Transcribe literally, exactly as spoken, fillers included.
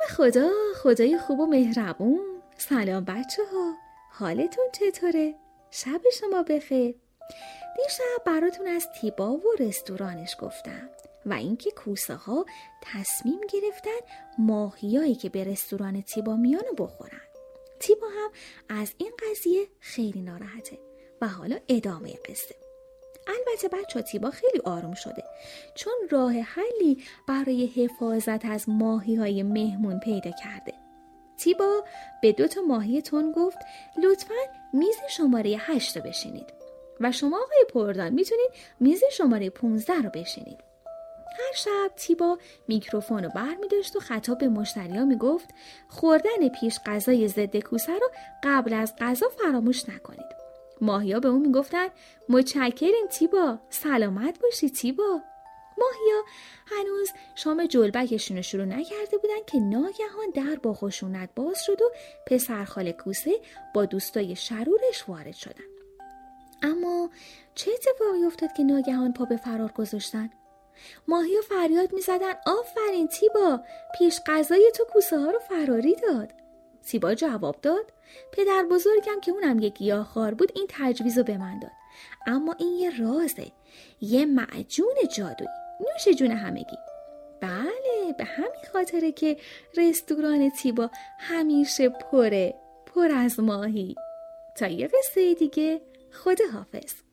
خدا، خدای خوب و مهربون. سلام بچه ها، حالتون چطوره؟ شب شما بخیر. دیشب براتون از تیبا و رستورانش گفتم و اینکه کوسه ها تصمیم گرفتن ماهیایی که به رستوران تیبا میانو بخورن. تیبا هم از این قضیه خیلی ناراحته و حالا ادامه قصه. البته بچه تیبا خیلی آروم شده چون راه حلی برای حفاظت از ماهی های مهمون پیدا کرده. تیبا به دو تا ماهی تن گفت لطفاً میز شماره هشت رو بشینید و شما آقای پردان میتونید میز شماره پونزده رو بشینید. هر شب تیبا میکروفون رو بر می داشت و خطاب به مشتری ها می گفت خوردن پیش غذای ضد کوسه رو قبل از غذا فراموش نکنید. ماهیا به اون می گفتن متشکریم تیبا، سلامت باشی تیبا. ماهیا هنوز شام جلبکشون رو شروع نکرده بودن که ناگهان در با خشونت باز شد و پسرخاله کوسه با دوستای شرورش وارد شدن. اما چه اتفاقی افتاد که ناگهان پا به فرار گذاشتن؟ ماهیا فریاد می زدن آفرین تیبا، پیش غذای تو کوسه ها رو فراری داد. تیبا جواب داد پدر بزرگم که اونم یک گیاهخوار بود این تجویز رو به من داد، اما این یه رازه، یه معجون جادویی، نوش جون همگی. بله، به همین خاطره که رستوران تیبا همیشه پره پر از ماهی. تا یه قصه دیگه، خدا حافظ.